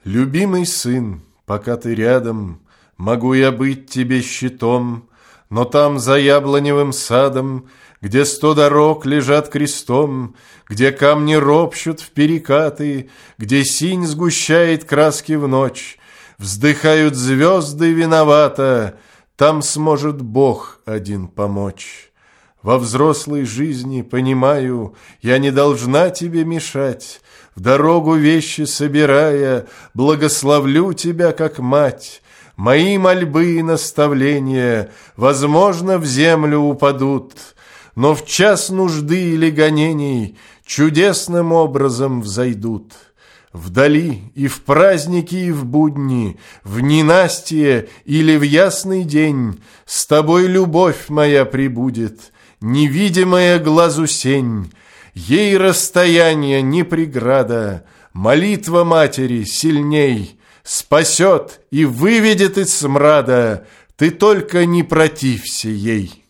Любимый сын, пока ты рядом, могу я быть тебе щитом, но там за яблоневым садом, где 100 дорог лежат крестом, где камни ропщут в перекаты, где синь сгущает краски в ночь, вздыхают звезды виновато, там сможет Бог один помочь. Во взрослой жизни, понимаю, я не должна тебе мешать, в дорогу вещи собирая, благословлю тебя как мать. Мои мольбы и наставления, возможно, в землю упадут, но в час нужды или гонений чудесным образом взойдут. Вдали и в праздники, и в будни, в ненастье или в ясный день с тобой любовь моя прибудет, невидимая глазу сень. Ей расстояние не преграда, молитва матери сильней спасет и выведет из смрада, ты только не протився ей.